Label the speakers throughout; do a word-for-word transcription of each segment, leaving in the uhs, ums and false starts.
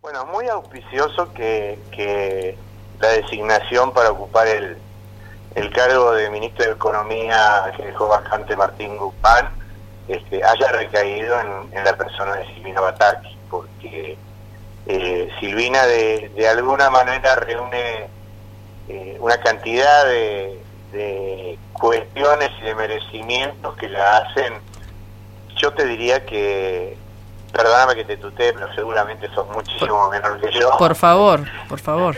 Speaker 1: Bueno, muy auspicioso que, que la designación para ocupar el, el cargo de ministro de Economía que dejó vacante Martín Guzmán este, haya recaído en, en la persona de Silvina Batakis, porque eh, Silvina de, de alguna manera reúne eh, una cantidad de, de cuestiones y de merecimientos que la hacen, yo te diría que, perdóname que te tutee, pero seguramente sos muchísimo por, menor que yo.
Speaker 2: Por favor, por favor.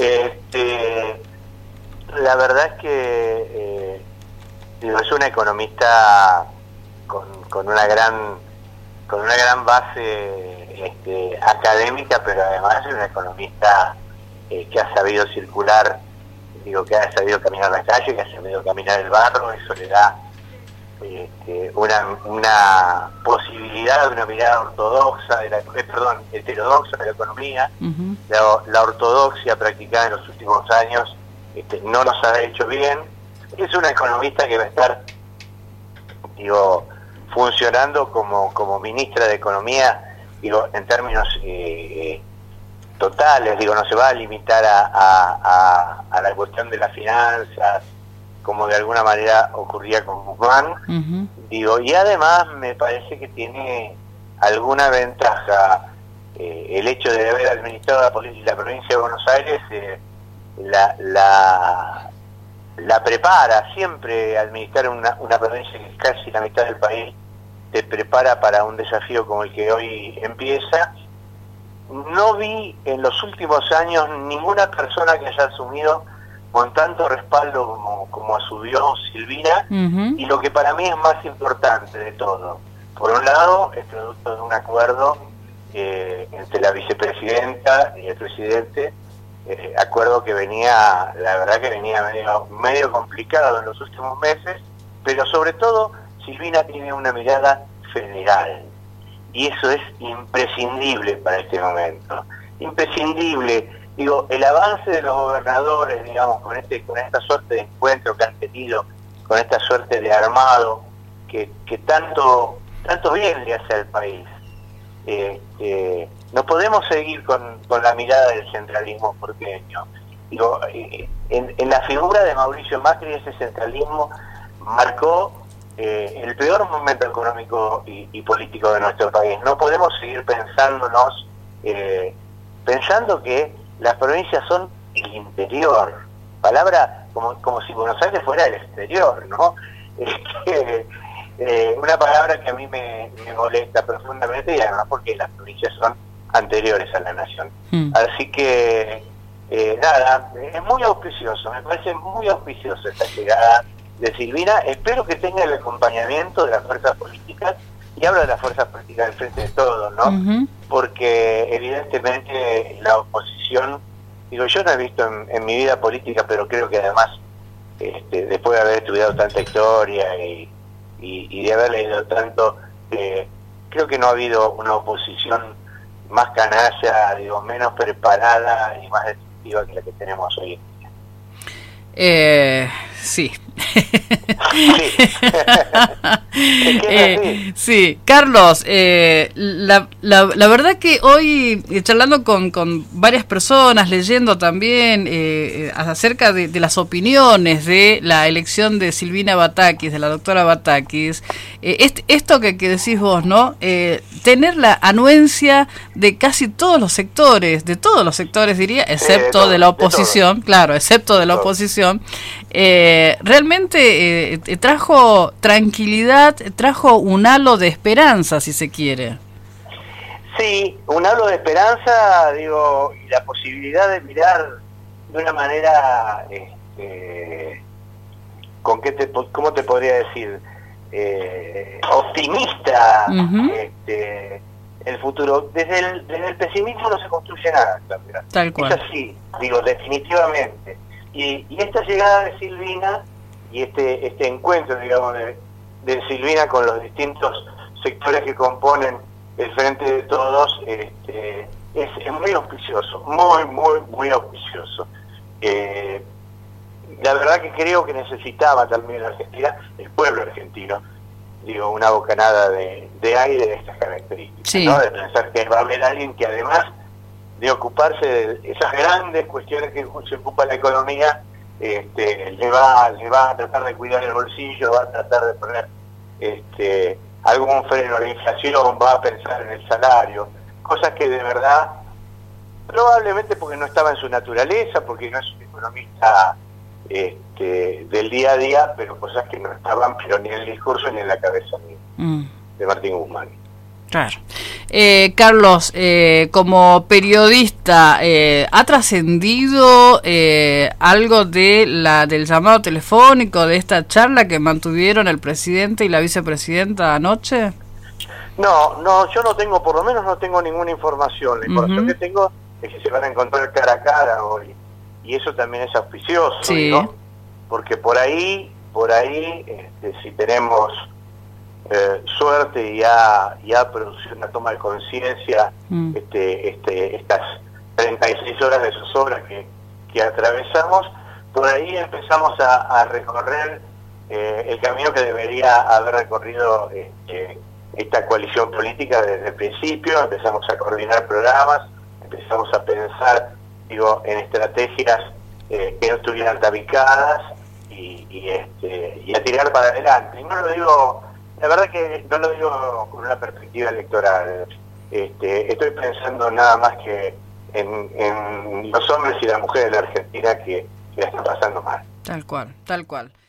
Speaker 1: Este, la verdad es que eh, digo, es una economista con, con una gran con una gran base este, académica, pero además es una economista eh, que ha sabido circular, digo, que ha sabido caminar la calle, que ha sabido caminar el barro. Eso le da Este, una, una posibilidad de una mirada ortodoxa, de la, eh, perdón, heterodoxa de la economía. Uh-huh. la, la ortodoxia practicada en los últimos años este, no nos ha hecho bien. Es una economista que va a estar, digo, funcionando como, como ministra de Economía, digo, en términos eh, totales, digo, no se va a limitar a, a, a, a la cuestión de las finanzas, como de alguna manera ocurría con Guzmán. Uh-huh. Digo, y además me parece que tiene alguna ventaja eh, el hecho de haber administrado la política de la provincia de Buenos Aires, eh, la, la, la prepara. Siempre administrar una, una provincia que es casi la mitad del país te prepara para un desafío como el que hoy empieza. No vi en los últimos años ninguna persona que haya asumido con tanto respaldo como, como asumió Silvina. Uh-huh. Y lo que para mí es más importante de todo, por un lado, es producto de un acuerdo eh, entre la vicepresidenta y el presidente, eh, acuerdo que venía, la verdad que venía medio, medio complicado en los últimos meses, pero sobre todo Silvina tiene una mirada federal, y eso es imprescindible para este momento, imprescindible. Digo, el avance de los gobernadores, digamos, con este con esta suerte de encuentro que han tenido, con esta suerte de armado que, que tanto tanto bien le hace al país. Eh, eh, no podemos seguir con, con la mirada del centralismo porteño. Digo, eh, en, en la figura de Mauricio Macri, ese centralismo marcó eh, el peor momento económico y, y político de nuestro país. No podemos seguir pensándonos, eh, pensando que las provincias son el interior, palabra como, como si Buenos Aires fuera el exterior, ¿no? Este, eh, una palabra que a mí me, me molesta profundamente, y además porque las provincias son anteriores a la nación. Mm. Así que, eh, nada, es muy auspicioso, me parece muy auspicioso esta llegada de Silvina. Espero que tenga el acompañamiento de las fuerzas políticas, y hablo de las fuerzas políticas del Frente de Todos, ¿no? Uh-huh. Porque evidentemente la oposición, digo, yo no he visto en, en mi vida política, pero creo que además, este, después de haber estudiado tanta historia y, y, y de haber leído tanto, eh, creo que no ha habido una oposición más canalla, digo, menos preparada y más destructiva que la que tenemos hoy en día.
Speaker 2: Eh, sí.
Speaker 1: Sí.
Speaker 2: eh, sí, Carlos, eh, la, la, la verdad que hoy, eh, charlando con, con varias personas, leyendo también eh, acerca de, de las opiniones de la elección de Silvina Batakis, de la doctora Batakis, eh, este, esto que, que decís vos, ¿no? Eh, tener la anuencia de casi todos los sectores, de todos los sectores diría, excepto sí, de, todo, de la oposición, de claro, excepto de la todo. oposición, eh, realmente eh, trajo tranquilidad, trajo un halo de esperanza, si se quiere.
Speaker 1: Sí, un halo de esperanza, digo, y la posibilidad de mirar de una manera, este, con qué te, ¿cómo te podría decir? Eh, optimista, uh-huh. este, el futuro. Desde el, desde el pesimismo no se construye nada, Claudia.
Speaker 2: Tal cual.
Speaker 1: Es así, digo, definitivamente. Y, y esta llegada de Silvina y este este encuentro, digamos, de, de Silvina con los distintos sectores que componen el Frente de Todos, este, es, es muy auspicioso, muy, muy, muy auspicioso. Eh, la verdad que creo que necesitaba también la Argentina, el pueblo argentino, digo, una bocanada de, de aire de estas características, sí. ¿no? De pensar que va a haber alguien que además de ocuparse de esas grandes cuestiones que se ocupa la economía, este, le va, le va a tratar de cuidar el bolsillo, va a tratar de poner este, algún freno a la inflación, va a pensar en el salario, cosas que de verdad, probablemente porque no estaba en su naturaleza, porque no es un economista este, del día a día, pero cosas que no estaban pero ni en el discurso ni en la cabeza de, mm. de Martín Guzmán.
Speaker 2: Claro. Eh, Carlos, eh, como periodista, eh, ¿ha trascendido eh, algo de la del llamado telefónico, de esta charla que mantuvieron el presidente y la vicepresidenta anoche?
Speaker 1: No, no, yo no tengo, por lo menos no tengo ninguna información. La información uh-huh. que tengo es que se van a encontrar cara a cara hoy, y eso también es auspicioso, sí. ¿no? Porque por ahí, por ahí, este, si tenemos Eh, suerte y ha, y ha producido una toma de conciencia mm. este, este, estas treinta y seis horas de zozobra que, que atravesamos, por ahí empezamos a, a recorrer eh, el camino que debería haber recorrido este, esta coalición política desde el principio. Empezamos a coordinar programas, empezamos a pensar digo en estrategias eh, que no estuvieran tabicadas y, y, este, y a tirar para adelante. Y no lo digo La verdad que no lo digo con una perspectiva electoral. Este, estoy pensando nada más que en, en los hombres y las mujeres de la Argentina que, que la están pasando mal.
Speaker 2: Tal cual, tal cual.